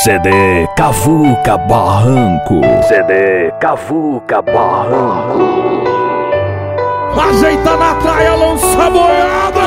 CD Cavuca Barranco. CD Cavuca Barranco. Ajeita na traia, lança a boiada.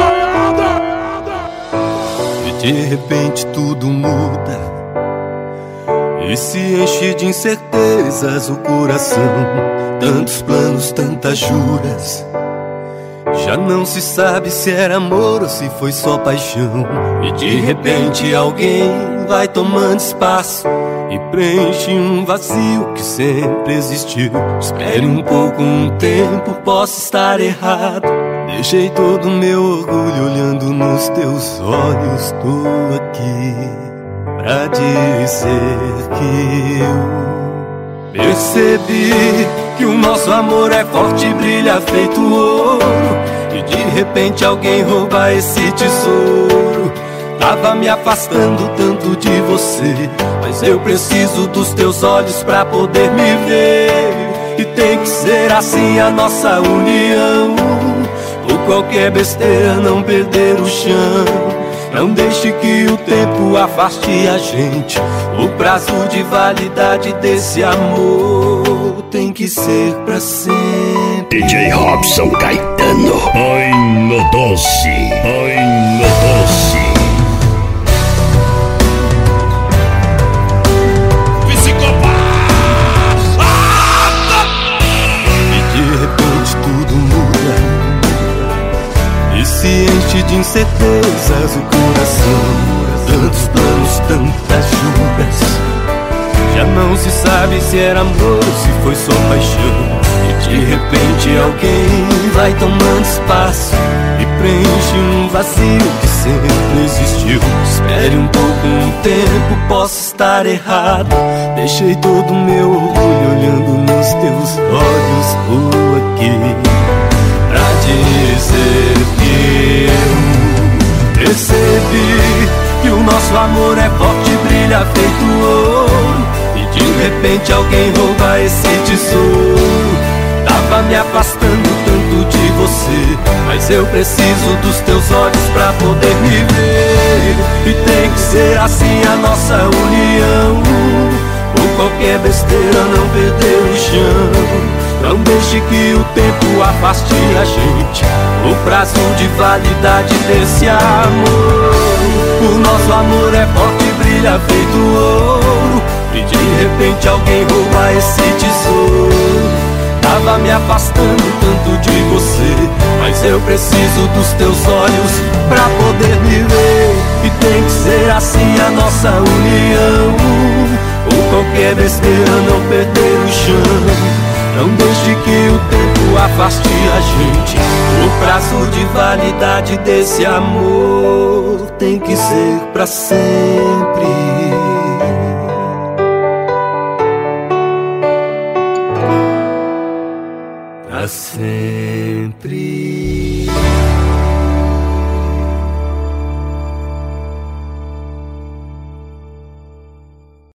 E de repente tudo muda e se enche de incertezas o coração. Tantos planos, tantas juras, já não se sabe se era amor ou se foi só paixão. E de repente alguém vai tomando espaço e preenche um vazio que sempre existiu. Espere um pouco, um tempo, posso estar errado. Deixei todo o meu orgulho olhando nos teus olhos. Tô aqui pra dizer que eu percebi que o nosso amor é forte e brilha feito ouro. E de repente alguém rouba esse tesouro. Tava me afastando tanto de você, mas eu preciso dos teus olhos pra poder me ver. E tem que ser assim a nossa união. Por qualquer besteira não perder o chão. Não deixe que o tempo afaste a gente. O prazo de validade desse amor tem que ser pra sempre. DJ Robson Caetano. Ai no doce, ai no doce. Se enche de incertezas o coração. Tantos planos, tantas juras, já não se sabe se era amor ou se foi só paixão. E de repente alguém vai tomando espaço e preenche um vazio que sempre existiu. Espere um pouco, um tempo, posso estar errado. Deixei todo o meu orgulho olhando nos teus olhos. Tô aqui pra dizer que eu percebi que o nosso amor é forte e brilha feito ouro. E de repente alguém rouba esse tesouro. Tava me afastando tanto de você, mas eu preciso dos teus olhos pra poder me ver. E tem que ser assim a nossa união. Por qualquer besteira não perder o chão. Não deixe que o tempo afaste a gente. O prazo de validade desse amor. O nosso amor é forte e brilha feito ouro. E de repente alguém rouba esse tesouro. Tava me afastando tanto de você, mas eu preciso dos teus olhos pra poder me ver. E tem que ser assim a nossa união. Por qualquer besteira não perder o chão. Não deixe que o tempo afaste a gente. O prazo de validade desse amor tem que ser pra sempre. Pra sempre.